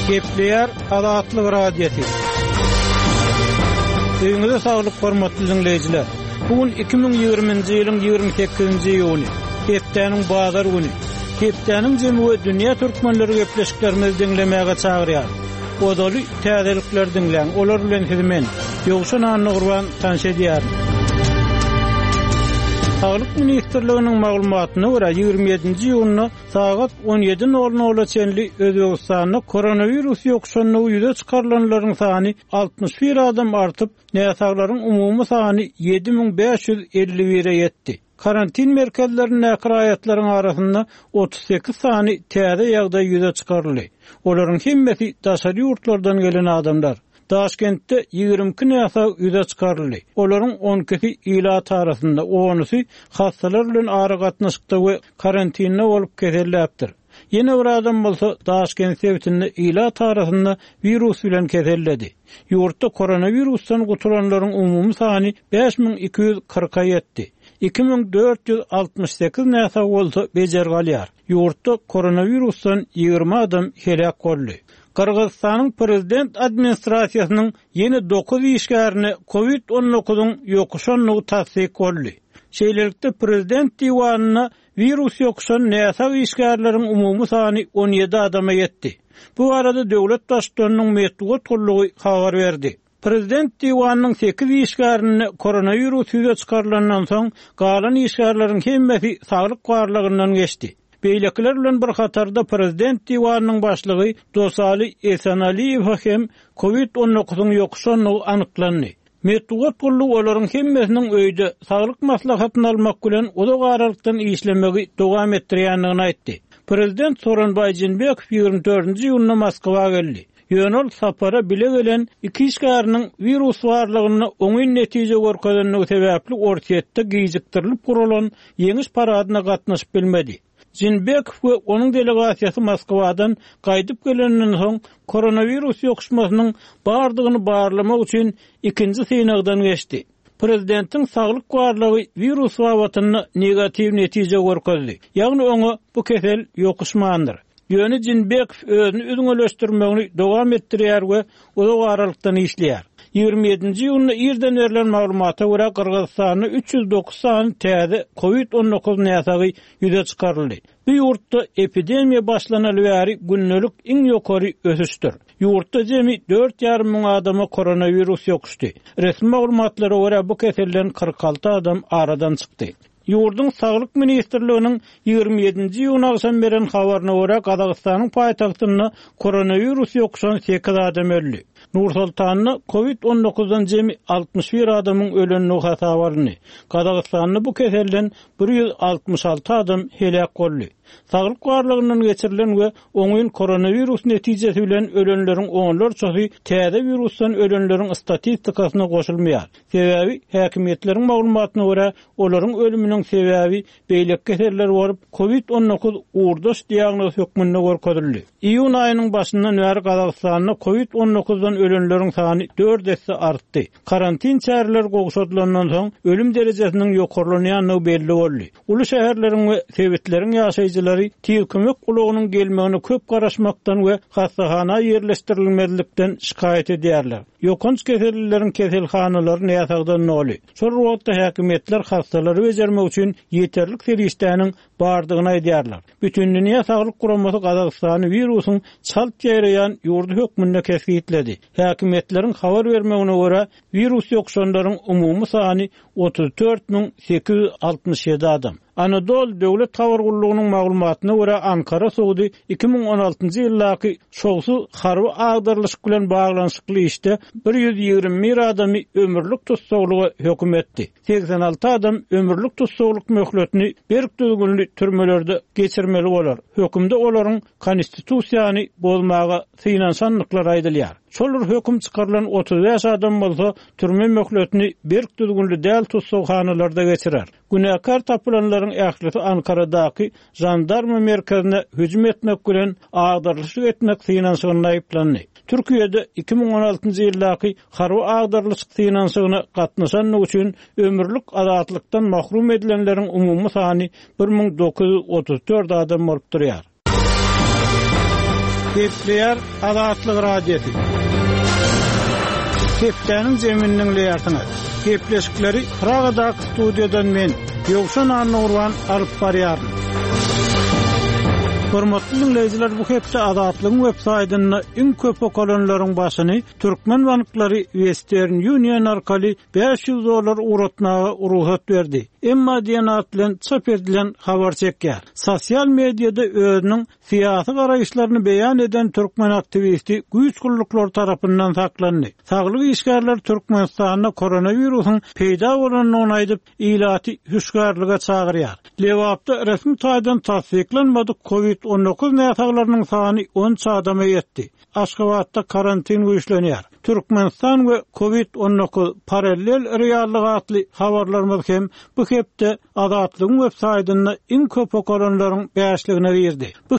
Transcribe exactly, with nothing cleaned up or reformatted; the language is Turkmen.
Gepleyer Adatlyk radiosi. Öňüňizde saglyk hormatly dinleyijiler. Bugün iki bin ýygrüminji ýylyň ýygrimi sekizinji ýuny. Hepdeniň bazar güni. Hepdeniň jemy we dünýä türkmenleri gepleşiklerimizi dinlemäge çagyrýar. Odaly täzelikler dinleň. Olar bilen hizmen. Ýogşan anny gurban tanşa edýär. Sağlyk Ministrliginiň maglumatyna görä ýygrimi ýedinji ýuny saat on ýedi nol nol çenli Özbegistanda koronavirus ýokşanlygy ýüze çykarlanlaryň sany altmış bir adam artyp, näsaglaryň umumy sany yedi min beş ýüz elli bire ýetdi. Karantin merkezlerinin näkiraýatlaryň arasynda otuz sekiz sany täze ýagdaý ýüze çykaryldy. Olaryň hemmesi daşary ýurtlardan gelen adamlar. Daşkentde ýygrimi iki näsag ýüze çykaryldy. Olaryň on ikisi ilat arasynda, onusy hastalar bilen ara gatnaşykda we karantinde bolup keselläpdir. Ýene bir adam bolsa Daşkent şehrinde ilat arasynda virus bilen keselledi. Ýurtda koronavirusdan gutulanlaryň umumy sany beş min iki ýüz kırka ýetdi. iki min dört ýüz altmış sekiz näsag bolsa bejer galýar. Ýurtda koronavirusdan ýygrimi adam helak boldy. Kırgızstanyň prezident administrasiýasynyň ýeni dokuz işgärini covid on dokuzyň ýokuşanlygy tasdik boldy. Şeýlelikde prezident diwanyna virus ýokuşan näsag işgärleriň umumy sany on ýedi adama ýetdi. Bu arada döwlet başçylygynyň medeniýet gullugy habar berdi. Prezident diwanynyň sekiz işgärini koronavirus ýüze çykarlandan soň galan işgärleriň hemmesi saglyk barlygyndan geçdi. Beýlekler bilen bir hatarda prezident diwanynyň başlygy Dosaly Esenaliýew hem covid on dokuzyň ýokuşanlygy anyklandy. Medeniýet gullugy olaryň hemmesiniň öýde saglyk maslahatyny almak bilen oda garalykdan işlemegi dowam etdirýändigini aýtdy. Prezident Soronbay Jeenbekow ýygrimi dördünji ýylyna Moskwaga geldi. Ýönel sapara bile gelen iki işgäriniň virus barlygyny oňy netije görkezdenligi sebäpli ortaýetde gijikdirilip gurulan ýeňiş paradyna gatnaşyp bilmedi. Jeenbekow we onuň delegasiýasy Moskwadan gaýdyp gelenden soň koronavirus ýokuşmasynyň bardygyny barlamak üçin ikinji synagdan geçdi. Prezidentiň saglyk barlygy virus wawatyny negativ netije görkezdi. Ýagny oňa bu kesel ýokuşmandyr. Ýöne Jeenbekow özüni üňeleşdirmegini dowam etdirýär we oda garalykdan işleýär. ýygrimi ýedinji ýylyna ýerden berilen maglumata görä Kırgızstanyň üç ýüz dokuz sany täze covid on dokuz näsagy ýüze çykaryldy. Bu ýurtda epidemiýa başlanaly bäri günnelik iň ýokary ösüşdir. Ýurtda jemi dört ýarym ming adama koronavirus ýokuşdy. Resmi maglumatlara görä bu keselden kırk alty adam aradan çykdy. Ýurdun Saglyk Ministrliginiň ýygrimi ýedinji ýylyna akşam beren habaryna görä Kazakstanyň paýtagtynda koronavirus ýokuşan sekiz adam öldü. Nur-Sultanyna covid on dokuzdan jemi altmış bir adamyň ölenligi hasap alındy. Kazakstanyň bu keselden bir ýüz altmış alty adam helak boldy. Saglyk barlygyndan geçirilen we oňyň koronavirus netijesi bilen ölenleriň oňlar çoxy täze virusdan ölenleriň statistikasyna goşulmaýar. Sebäbi häkimetleriň maglumatyna görä olaryň ölüminiň sebäbi beýlek keseller bolup covid on dokuz uğurdaş diagnoz hökmünde görkezildi. İýun aýynyň başyndan bäri Kazakstanyna covid on dokuzdan ölenleriň sany dört esse artdy. Karantin çäreleri gogşadylandan soň ölüm derejesiniň ýokarlanýanlygy belli boldy. Uly şäherleriň we sebetleriň ýaşaýjylary tiýilmek gulugynyň gelmegine köp garaşmakdan we hastahana ýerleşdirilmezlikden şikayet edýärler. Ýokunç keselleriň keselhanalary näsagdan noly. Şol wagtda häkimetler hastalary bejermek üçin ýeterlik serişdäniň bardygyny aýdýarlar. Bütün dünýä saglyk guramasy Kazakstany virusyň çalp ýaýraýan ýurdu hökmünde kesgitledi. Häkimetleriň habar bermegine görä virus ýokuşanlaryň umumy sany otuz dört min sekiz ýüz altmış ýedi adam. Anadolu Döwlet Habar Gullugynyň maglumatyna görä Ankara suwdy iki min on altynjy ýyldaky şowsu harby agdarlyşyk bilen baglanyşykly işde bir ýüz ýygrimi bir adamy ömürlük tutsaglyga hökm etdi. seksen alty adam ömürlük tutsaglyk möhletini berkdüz günlük türmelerde geçirmeli bolar. Hökümde olaryň konstitusiýany bozmaga synansanlyklar aýdylýar. Şolar höküm çykarylan otuz beş adam bolsa türme möhletini berkdüz günlük däl tutsaglylarda geçirer. Günäkar tapylanlaryň ählisi Ankaradaky jandarma merkezine hüjüm etmek bilen agdarlyşyk etmek synansygyny aýplandy. Türkiýede iki min on altynjy ýyldaky harby agdarlyşyk synansygyna gatnaşanlyk üçin ömürlük azatlykdan mahrum edilenleriň umumy sany bir min dokuz ýüz otuz dört adam bolup durýar. Kepler Azatlyk radiosi. Keplerin zemininin leyartına. Kepleşikleri Praga'daki stüdyodan men Ýogşan Annurwan alyp barýarym. Hormatly dinleýijiler, bu hepsi Azatlygyň websaýtyna iň köp okalanlaryň başyny Türkmen banklary Western Union arkaly beş yüz dolar uratmaga ruhsat berdi. Emma diýanat bilen çap edilen habar çekýär. Sosial mediada özüniň syýasy garaýşlaryny beýan eden Türkmen aktivisti güýç gulluklar tarapyndan saklandy. Saglyk işgärler Türkmenistanda koronawirusyň peýda bolanyny aýdyp ilaty hüşgärlige çagyrýar. Lewapda resmi taýdan tasdiklenmedi covid on dokuz näsaglarynyň sany on adama ýetdi. Aşgabatda karantin güýçlenýär. Türkmenistan we covid on dokuz paralel reallygy atly habarlarymyz hem bu hepde Azatlygyň websaýtyna iň köp okalanlaryň beşligine berdi. Bu